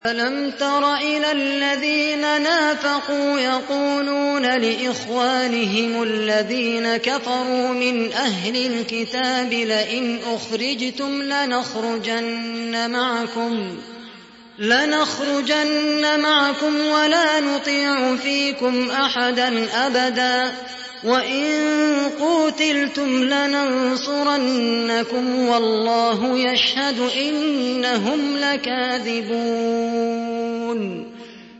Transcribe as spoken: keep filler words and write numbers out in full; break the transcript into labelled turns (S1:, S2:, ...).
S1: أَلَمْ تَرَ إِلَى الَّذِينَ نَافَقُوا يَقُولُونَ لِإِخْوَانِهِمُ الَّذِينَ كَفَرُوا مِنْ أَهْلِ الْكِتَابِ لَئِنْ أُخْرِجْتُمْ لَنَخْرُجَنَّ مَعَكُمْ وَلَا نُطِيعُ فِيكُمْ أَحَدًا أَبَدًا وَإِن قُوتِلْتُمْ لَنَنصُرَنَّكُمْ وَاللَّهُ يَشْهَدُ إِنَّهُمْ لَكَاذِبُونَ